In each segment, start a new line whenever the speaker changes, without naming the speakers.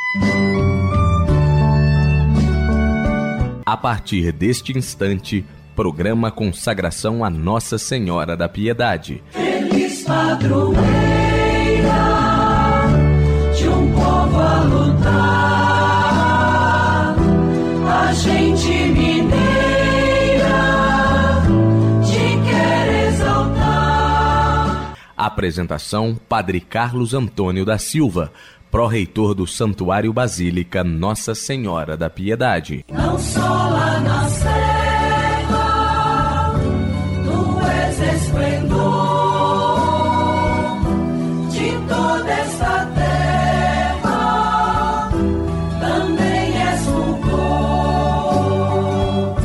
A partir deste instante, programa Consagração a Nossa Senhora da Piedade.
Feliz padroeira de um povo a lutar, a gente mineira te quer exaltar.
Apresentação: Padre Carlos Antônio da Silva, pró-reitor do Santuário Basílica Nossa Senhora da Piedade.
Não só lá na serra, tu és esplendor de toda esta terra, também és fulgor.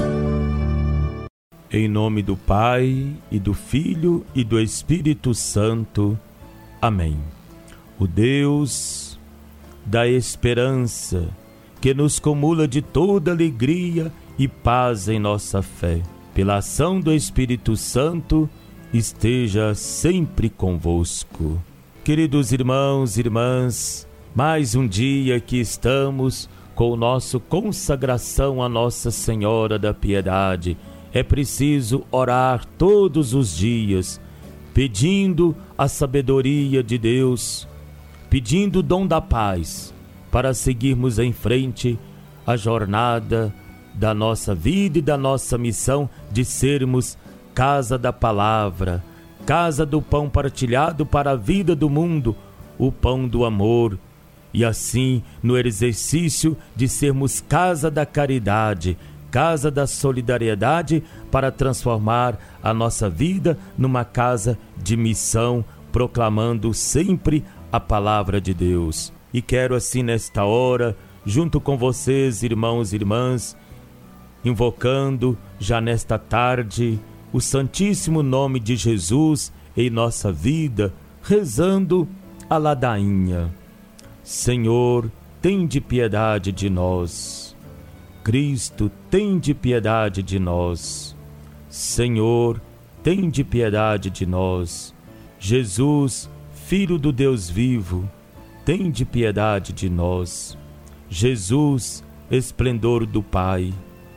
Em nome do Pai, e do Filho, e do Espírito Santo. Amém. O Deus da esperança, que nos comula de toda alegria e paz em nossa fé, pela ação do Espírito Santo, esteja sempre convosco. Queridos irmãos e irmãs, mais um dia que estamos com o nosso consagração a Nossa Senhora da Piedade. É preciso orar todos os dias, pedindo a sabedoria de Deus, pedindo o dom da paz, para seguirmos em frente a jornada da nossa vida e da nossa missão de sermos casa da palavra, casa do pão partilhado para a vida do mundo, o pão do amor, e assim no exercício de sermos casa da caridade, casa da solidariedade, para transformar a nossa vida numa casa de missão, proclamando sempre a palavra de Deus. E quero assim nesta hora, junto com vocês, irmãos e irmãs, invocando já nesta tarde o santíssimo nome de Jesus em nossa vida, rezando a ladainha. Senhor, tende piedade de nós. Cristo, tende piedade de nós. Senhor, tende piedade de nós. Jesus, Filho do Deus vivo, tende piedade de nós. Jesus, esplendor do Pai.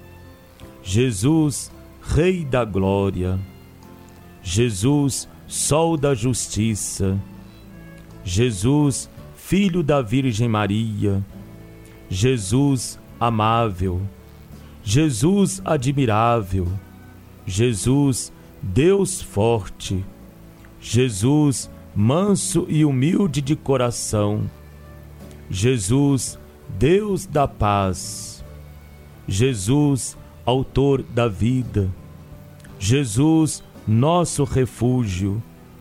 Jesus, Rei da glória. Jesus, Sol da justiça. Jesus, Filho da Virgem Maria. Jesus, amável. Jesus, admirável. Jesus, Deus forte. Jesus, manso e humilde de coração. Jesus, Deus da paz. Jesus, autor da vida. Jesus, nosso refúgio.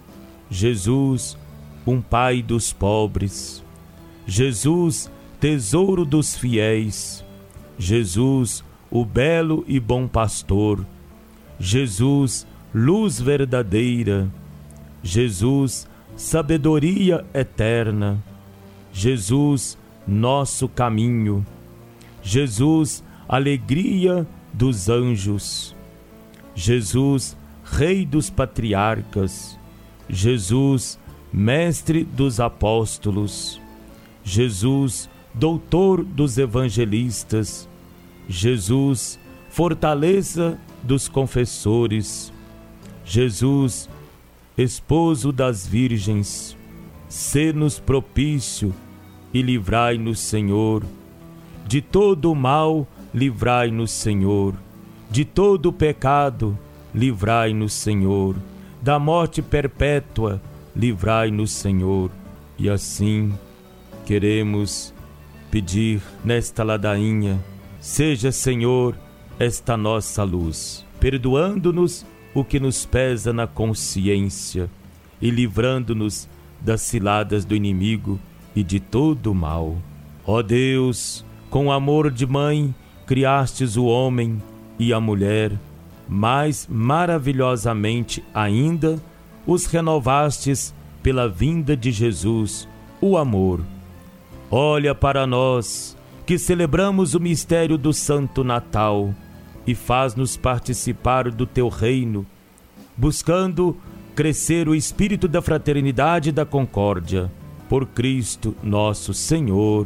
Jesus, um Pai dos pobres. Jesus, tesouro dos fiéis. Jesus, o belo e bom pastor. Jesus, luz verdadeira. Jesus, sabedoria eterna. Jesus, nosso caminho. Jesus, alegria dos anjos. Jesus, Rei dos patriarcas. Jesus, mestre dos apóstolos. Jesus, doutor dos evangelistas. Jesus, fortaleza dos confessores. Jesus, esposo das virgens, sê-nos propício e livrai-nos, Senhor. De todo o mal, livrai-nos, Senhor. De todo o pecado, livrai-nos, Senhor. Da morte perpétua, livrai-nos, Senhor. E assim, queremos pedir nesta ladainha, seja, Senhor, esta nossa luz, perdoando-nos o que nos pesa na consciência e livrando-nos das ciladas do inimigo e de todo o mal. Ó Deus, com amor de mãe, criastes o homem e a mulher, mais maravilhosamente ainda os renovastes pela vinda de Jesus, o amor. Olha para nós, que celebramos o mistério do Santo Natal, e faz-nos participar do teu reino, buscando crescer o espírito da fraternidade e da concórdia. Por Cristo nosso Senhor.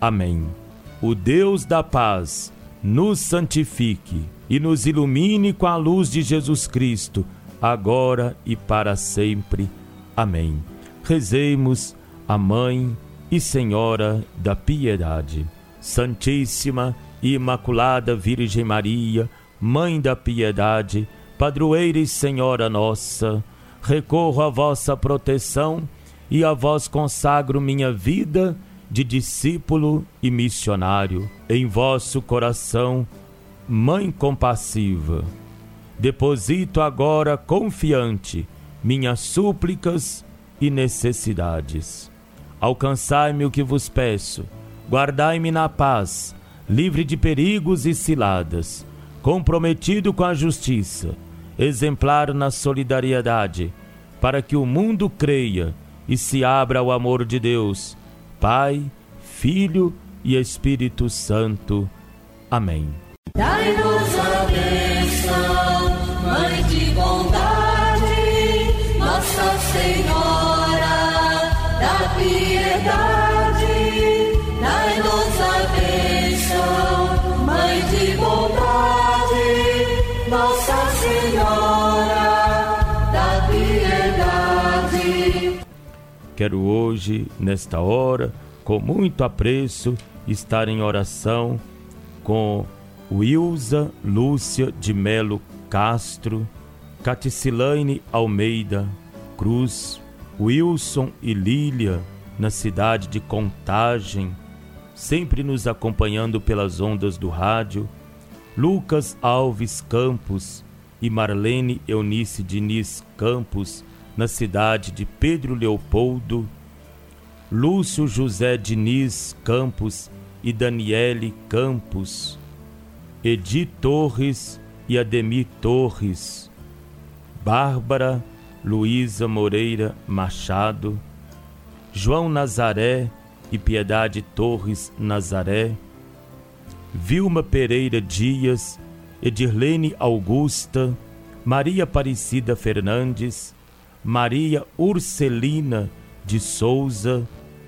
Amém. O Deus da paz nos santifique e nos ilumine com a luz de Jesus Cristo, agora e para sempre. Amém. Rezemos a Mãe e Senhora da Piedade. Santíssima e Imaculada Virgem Maria, Mãe da Piedade, Padroeira e Senhora nossa, recorro à vossa proteção e a vós consagro minha vida de discípulo e missionário. Em vosso coração, Mãe compassiva, deposito agora confiante minhas súplicas e necessidades. Alcançai-me o que vos peço, guardai-me na paz, livre de perigos e ciladas, comprometido com a justiça, exemplar na solidariedade, para que o mundo creia e se abra ao amor de Deus, Pai, Filho e Espírito Santo. Amém.
Dai-nos a bênção, Mãe de bondade, Nossa Senhora da Piedade. Dai-nos a bênção, Mãe de bondade, Nossa Senhora da Piedade.
Quero hoje, nesta hora, com muito apreço, estar em oração com Wilza Lúcia de Melo Castro, Caticilane Almeida Cruz, Wilson e Lília, na cidade de Contagem, sempre nos acompanhando pelas ondas do rádio, Lucas Alves Campos e Marlene Eunice Diniz Campos, na cidade de Pedro Leopoldo, Lúcio José Diniz Campos e Daniele Campos, Edi Torres e Ademir Torres, Bárbara Luísa Moreira Machado, João Nazaré e Piedade Torres Nazaré, Vilma Pereira Dias, Edirlene Augusta, Maria Aparecida Fernandes, Maria Urcelina de Souza,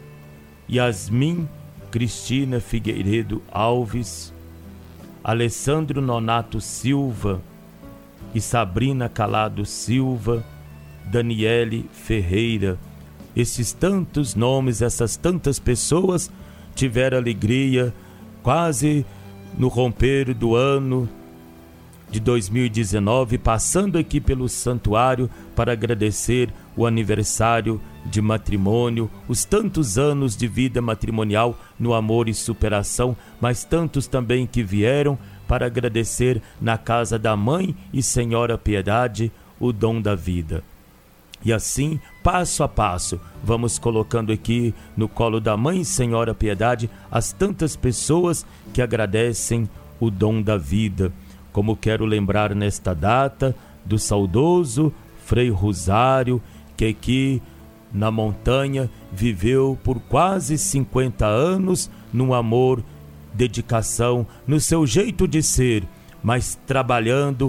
Yasmin Cristina Figueiredo Alves, Alessandro Nonato Silva e Sabrina Calado Silva, Daniele Ferreira. Esses tantos nomes, essas tantas pessoas tiveram alegria quase no romper do ano de 2019, passando aqui pelo santuário para agradecer o aniversário de matrimônio, os tantos anos de vida matrimonial no amor e superação, mas tantos também que vieram para agradecer na casa da Mãe e Senhora Piedade o dom da vida. E assim, passo a passo, vamos colocando aqui no colo da Mãe e Senhora Piedade as tantas pessoas que agradecem o dom da vida. Como quero lembrar nesta data do saudoso Frei Rosário, que aqui na montanha viveu por quase 50 anos num amor, dedicação, no seu jeito de ser, mas trabalhando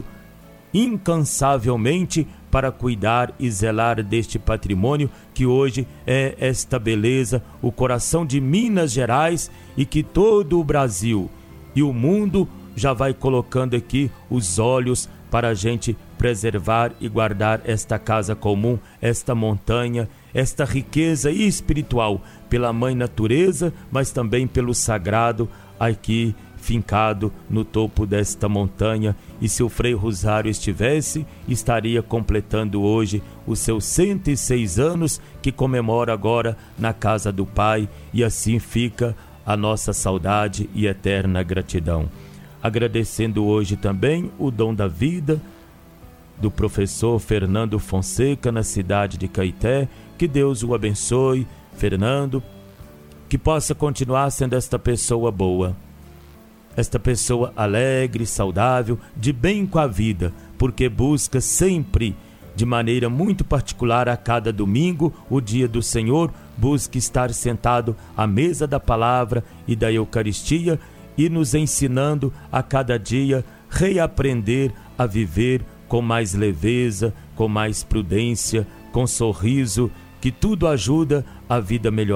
incansavelmente para cuidar e zelar deste patrimônio que hoje é esta beleza, o coração de Minas Gerais, e que todo o Brasil e o mundo já vai colocando aqui os olhos para a gente preservar e guardar esta casa comum, esta montanha, esta riqueza espiritual pela Mãe Natureza, mas também pelo sagrado aqui fincado no topo desta montanha. E se o Frei Rosário estivesse, estaria completando hoje os seus 106 anos, que comemora agora na casa do Pai, e assim fica a nossa saudade e eterna gratidão. Agradecendo hoje também o dom da vida do professor Fernando Fonseca, na cidade de Caeté. Que Deus o abençoe, Fernando, que possa continuar sendo esta pessoa boa, esta pessoa alegre, saudável, de bem com a vida, porque busca sempre, de maneira muito particular, a cada domingo, o dia do Senhor, busca estar sentado à mesa da palavra e da Eucaristia, e nos ensinando a cada dia reaprender a viver com mais leveza, com mais prudência, com sorriso, que tudo ajuda a vida a melhorar.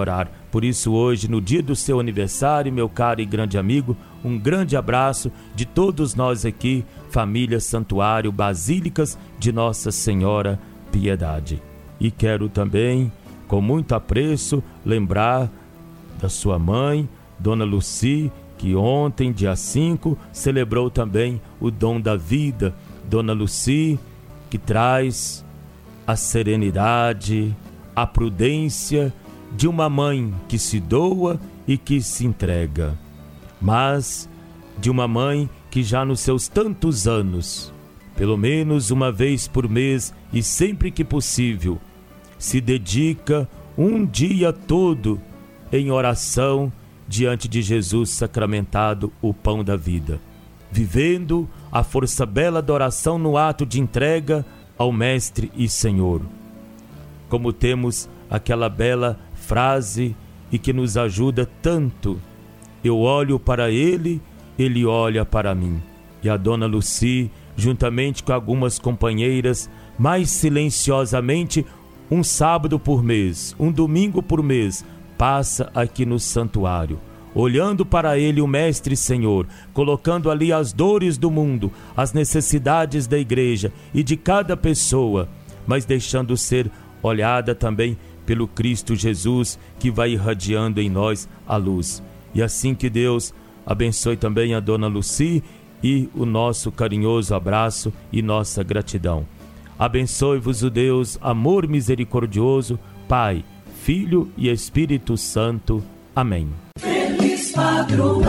Por isso hoje, no dia do seu aniversário, meu caro e grande amigo, um grande abraço de todos nós aqui, família Santuário Basílicas de Nossa Senhora Piedade. E quero também, com muito apreço, lembrar da sua mãe, Dona Luci, que ontem, dia 5, celebrou também o dom da vida. Dona Luci, que traz a serenidade, a prudência de uma mãe que se doa e que se entrega, mas de uma mãe que já nos seus tantos anos, pelo menos uma vez por mês e sempre que possível, se dedica um dia todo em oração diante de Jesus sacramentado, o pão da vida, vivendo a força bela da oração no ato de entrega ao Mestre e Senhor. Como temos aquela bela frase e que nos ajuda tanto: eu olho para ele, ele olha para mim. E a Dona Luci, juntamente com algumas companheiras, mais silenciosamente, um sábado por mês, um domingo por mês, passa aqui no santuário, olhando para ele, o Mestre Senhor, colocando ali as dores do mundo, as necessidades da igreja e de cada pessoa, mas deixando ser olhada também pelo Cristo Jesus, que vai irradiando em nós a luz. E assim que Deus abençoe também a Dona Luci e o nosso carinhoso abraço e nossa gratidão. Abençoe-vos o Deus, amor misericordioso, Pai, Filho e Espírito Santo. Amém.
Feliz padroeira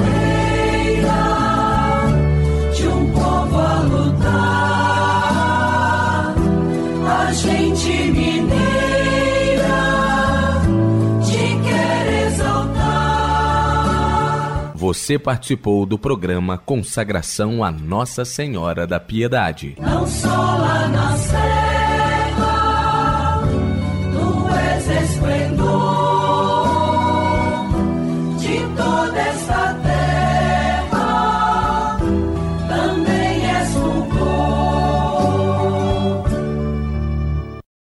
de um povo a lutar, a gente mineira te quer exaltar.
Você participou do programa Consagração a Nossa Senhora da Piedade.
Não só lá na Sé